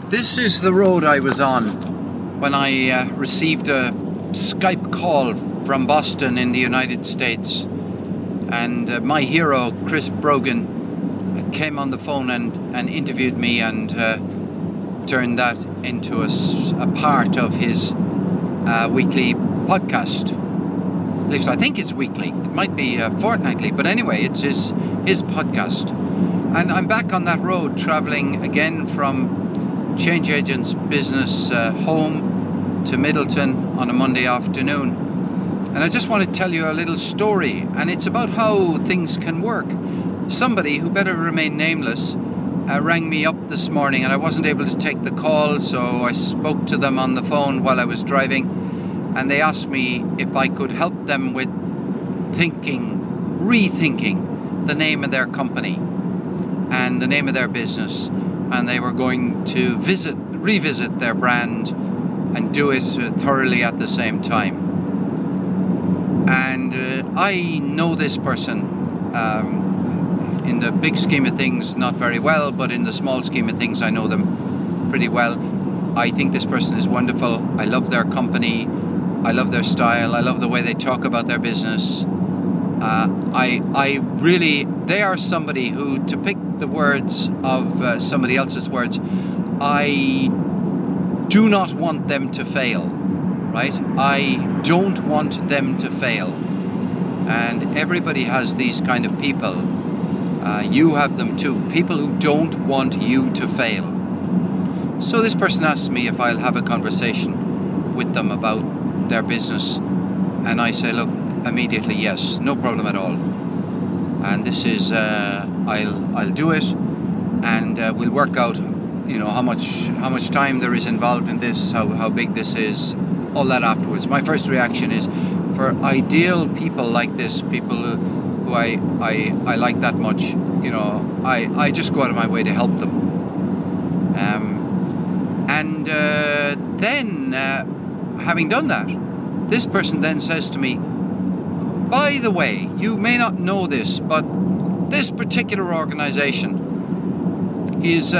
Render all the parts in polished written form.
This is the road I was on when I received a Skype call from Boston in the United States, and my hero Chris Brogan came on the phone and interviewed me and turned that into a part of his weekly podcast. At least I think it's weekly. It might be fortnightly, but anyway, it's his podcast. And I'm back on that road, travelling again from Change Agents business home to Middleton on a Monday afternoon. And I just want to tell you a little story, and it's about how things can work. Somebody who better remain nameless rang me up this morning, and I wasn't able to take the call, so I spoke to them on the phone while I was driving, and they asked me if I could help them with rethinking the name of their company and the name of their business, and they were going to revisit their brand and do it thoroughly at the same time. And I know this person in the big scheme of things not very well, but in the small scheme of things I know them pretty well. I think this person is wonderful. I love their company. I love their style. I love the way they talk about their business. They are somebody who, to pick the words of somebody else's words, I do not want them to fail, right? I don't want them to fail. And everybody has these kind of people. You have them too. People who don't want you to fail. So this person asked me if I'll have a conversation with them about their business. And I say, look, immediately, yes, no problem at all. And this is, I'll do it, and we'll work out, how much time there is involved in this, how big this is, all that afterwards. My first reaction is, for ideal people like this, people who I like that much, I just go out of my way to help them. Then, having done that, this person then says to me, by the way, you may not know this, but this particular organization is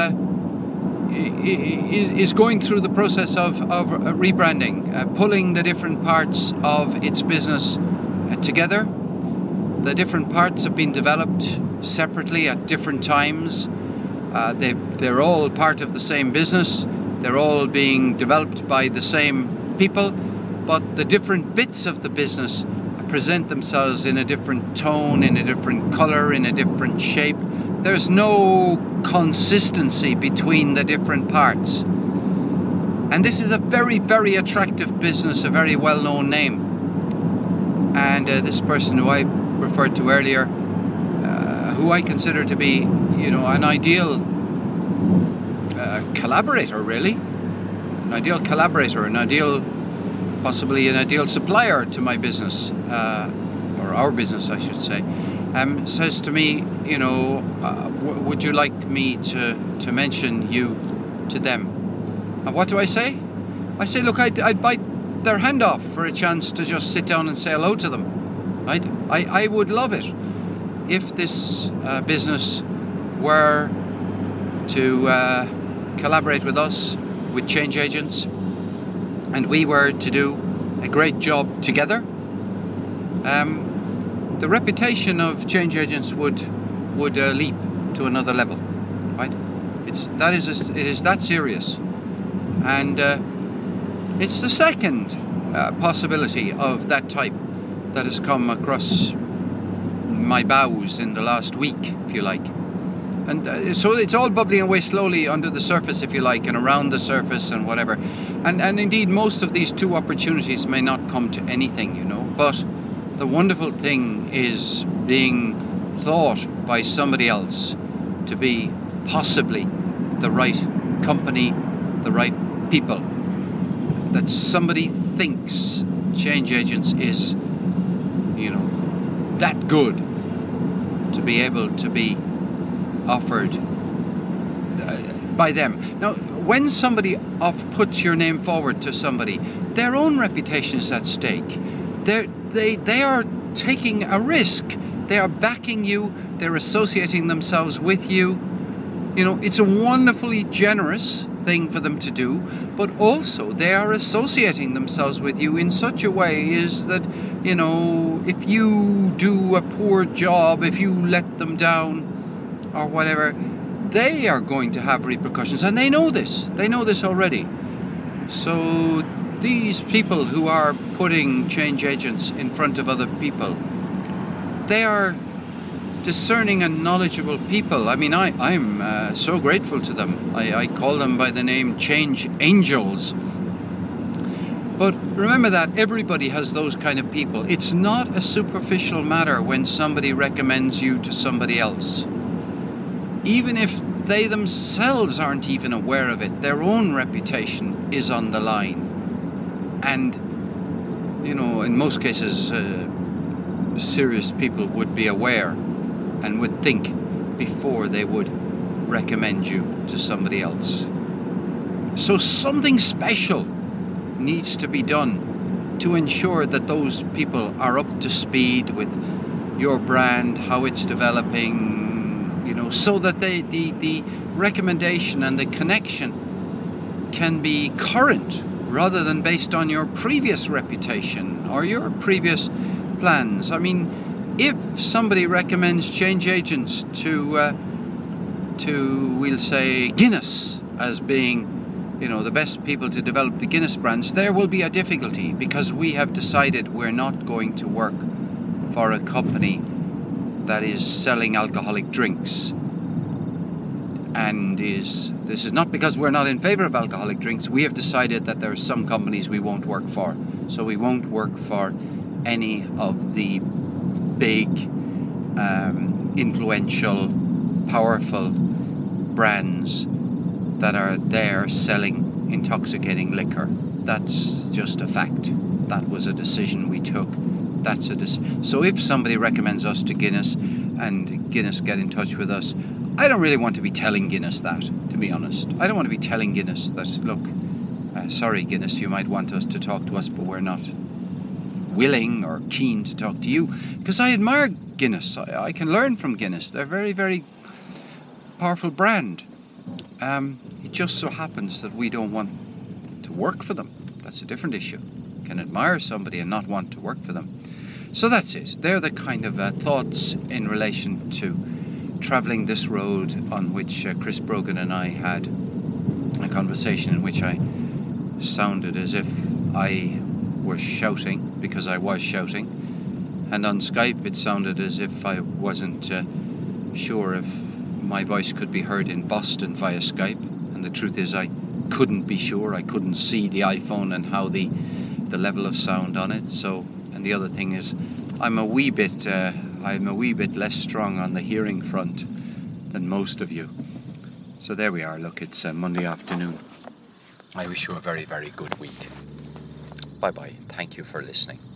going through the process of rebranding, pulling the different parts of its business together. The different parts have been developed separately at different times. They're all part of the same business. They're all being developed by the same people, but the different bits of the business present themselves in a different tone, in a different color, in a different shape. There's no consistency between the different parts. And this is a very, very attractive business, a very well-known name. And this person who I referred to earlier, who I consider to be, an ideal collaborator, really. Possibly an ideal supplier to my business, or our business, I should say, says to me, would you like me to mention you to them? And what do I say? I say, look, I'd bite their hand off for a chance to just sit down and say hello to them, right? I would love it if this business were to collaborate with us, with Change Agents, and we were to do a great job together. The reputation of Change Agents would leap to another level, right? It is that serious, and it's the second possibility of that type that has come across my bows in the last week, if you like. And so it's all bubbling away slowly under the surface, if you like, and around the surface and whatever. And indeed, most of these two opportunities may not come to anything, But the wonderful thing is being thought by somebody else to be possibly the right company, the right people. That somebody thinks Change Agents is, that good to be able to be offered by them. Now, when somebody puts your name forward to somebody, their own reputation is at stake. They are taking a risk. They are backing you. They're associating themselves with you. It's a wonderfully generous thing for them to do, but also they are associating themselves with you in such a way is that, if you do a poor job, if you let them down or whatever, they are going to have repercussions, and they know this. They know this already. So these people who are putting change agents in front of other people, they are discerning and knowledgeable people. I mean, I'm so grateful to them. I call them by the name Change Angels. But remember that everybody has those kind of people. It's not a superficial matter when somebody recommends you to somebody else. Even if they themselves aren't even aware of it, their own reputation is on the line. And, in most cases, serious people would be aware and would think before they would recommend you to somebody else. So something special needs to be done to ensure that those people are up to speed with your brand, how it's developing, so that the recommendation and the connection can be current rather than based on your previous reputation or your previous plans. I mean, if somebody recommends change agents to we'll say Guinness as being the best people to develop the Guinness brands, there will be a difficulty because we have decided we're not going to work for a company that is selling alcoholic drinks. And this is not because we're not in favor of alcoholic drinks. We have decided that there are some companies we won't work for. So we won't work for any of the big, influential, powerful brands that are there selling intoxicating liquor. That's just a fact. That was a decision we took. So if somebody recommends us to Guinness and Guinness get in touch with us, I don't really want to be telling Guinness that, to be honest. I don't want to be telling Guinness that, look, sorry Guinness, you might want us to talk to us, but we're not willing or keen to talk to you. Because I admire Guinness. I can learn from Guinness. They're a very, very powerful brand. It just so happens that we don't want to work for them. That's a different issue. You can admire somebody and not want to work for them. So that's it. They're the kind of thoughts in relation to travelling this road on which Chris Brogan and I had a conversation in which I sounded as if I were shouting, because I was shouting, and on Skype it sounded as if I wasn't sure if my voice could be heard in Boston via Skype, and the truth is I couldn't be sure. I couldn't see the iPhone and how the level of sound on it. So, and the other thing is I'm a wee bit less strong on the hearing front than most of you. So there we are. Look, it's Monday afternoon. I wish you a very, very good week. Bye-bye. Thank you for listening.